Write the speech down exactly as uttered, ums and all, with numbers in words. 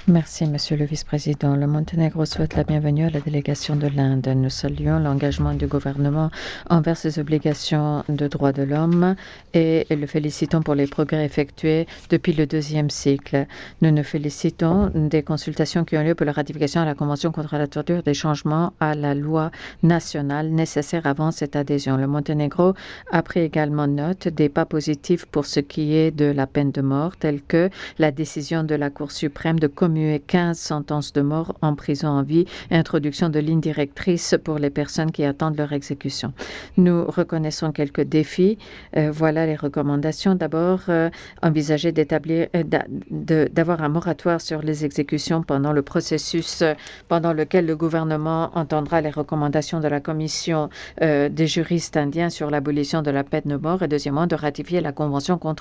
Merci, Monsieur le Vice-président. Le Monténégro souhaite la bienvenue à la délégation de l'Inde. Nous saluons l'engagement du gouvernement envers ses obligations de droits de l'homme et le félicitons pour les progrès effectués depuis le deuxième cycle. Nous nous félicitons des consultations qui ont lieu pour la ratification à la Convention contre la torture, des changements à la loi nationale nécessaires avant cette adhésion. Le Monténégro a pris également note des pas positifs pour ce qui est de la peine de mort, telle que la décision de la Cour suprême de commuer quinze sentences de mort en prison à vie et introduction de lignes directrices pour les personnes qui attendent leur exécution. Nous reconnaissons quelques défis. Euh, voilà les recommandations. D'abord, euh, envisager d'établir, euh, d'avoir un moratoire sur les exécutions pendant le processus euh, pendant lequel le gouvernement entendra les recommandations de la Commission euh, des juristes indiens sur l'abolition de la peine de mort. Et deuxièmement, de ratifier la Convention contre